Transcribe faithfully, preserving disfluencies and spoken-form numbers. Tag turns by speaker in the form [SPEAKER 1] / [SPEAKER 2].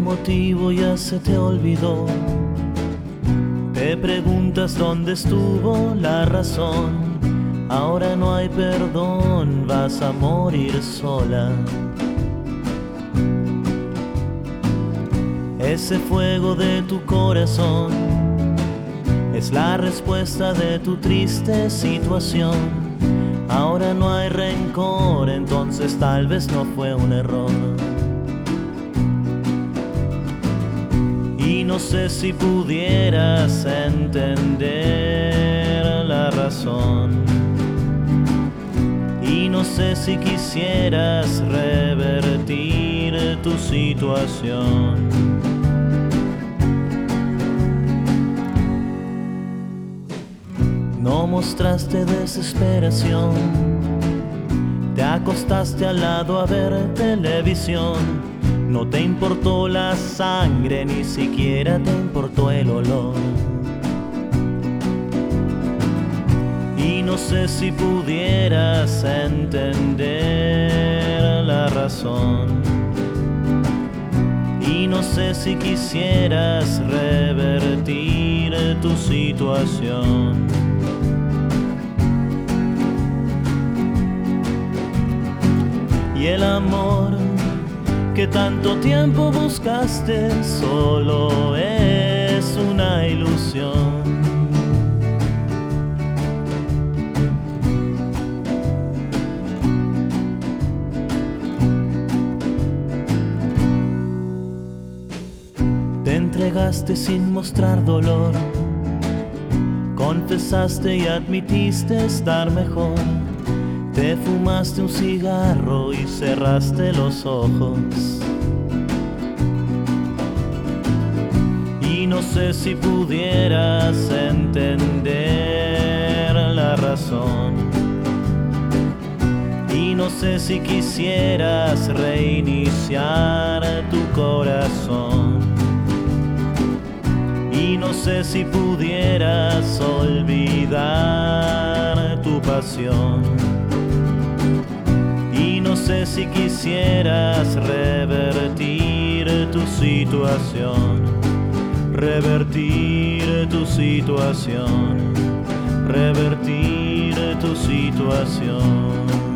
[SPEAKER 1] motivo ya se te olvidó. Te preguntas dónde estuvo la razón. Ahora no hay perdón, vas a morir sola. Ese fuego de tu corazón es la respuesta de tu triste situación. Ahora no hay rencor, entonces tal vez no fue un error. Y no sé si pudieras entender la razón. Y no sé si quisieras revertir tu situación. No mostraste desesperación. Te acostaste al lado a ver televisión. No te importó la sangre, ni siquiera te importó el olor. Y no sé si pudieras entender la razón. Y no sé si quisieras revertir tu situación. Y el amor que tanto tiempo buscaste solo es una ilusión. Te entregaste sin mostrar dolor. Confesaste y admitiste estar mejor. Te fumaste un cigarro y cerraste los ojos. Y no sé si pudieras entender la razón. Y no sé si quisieras reiniciar tu corazón. Y no sé si pudieras olvidar tu pasión. Y no sé si quisieras revertir tu situación. Revertir tu situación. Revertir tu situación.